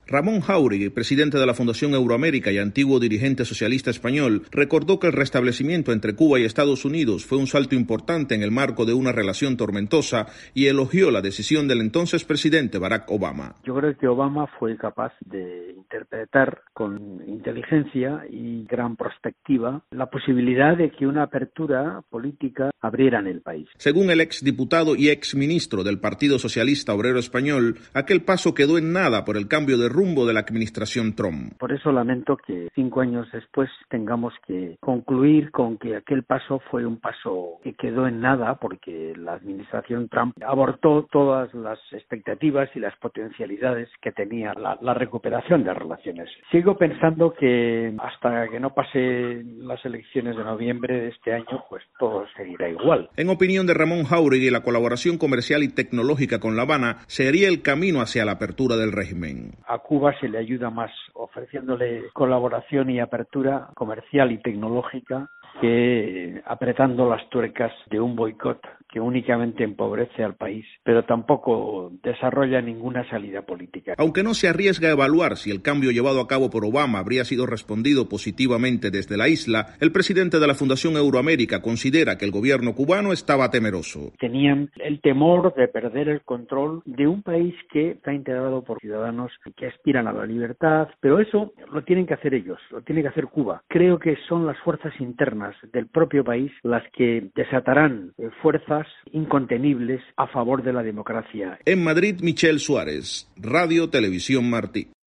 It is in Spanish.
Ramón Jáuregui, presidente de la Fundación Euroamérica y antiguo dirigente socialista español, recordó que el restablecimiento entre Cuba y Estados Unidos fue un salto importante en el marco de una relación tormentosa y elogió la decisión del entonces presidente Barack Obama. Yo creo que Obama fue capaz de interpretar con inteligencia y gran perspectiva la posibilidad de que una apertura política abriera en el país. Según el exdiputado y exministro del Partido Socialista Obrero Español, aquel paso quedó en nada por el cambio de rumbo de la administración Trump. Por eso lamento que 5 años después tengamos que concluir con que aquel paso fue un paso que quedó en nada porque la administración Trump abortó todas las expectativas y las potencialidades que tenía la recuperación de relaciones. Sigo pensando que hasta que no pase las elecciones de noviembre de este año, pues todo seguirá igual. En opinión de Ramón Jáuregui, la colaboración comercial y tecnológica con La Habana sería el camino hacia la apertura del régimen. A Cuba se le ayuda más ofreciéndole colaboración y apertura comercial y tecnológica que apretando las tuercas de un boicot que únicamente empobrece al país, pero tampoco desarrolla ninguna salida política. Aunque no se arriesga a evaluar si el cambio llevado a cabo por Obama habría sido respondido positivamente desde la isla, el presidente de la Fundación Euroamérica considera que el gobierno cubano estaba temeroso. Tenían el temor de perder el control de un país que está integrado por ciudadanos que aspiran a la libertad, pero eso lo tienen que hacer ellos, lo tiene que hacer Cuba. Creo que son las fuerzas internas del propio país las que desatarán fuerzas incontenibles a favor de la democracia. En Madrid, Michel Suárez, Radio Televisión Martí.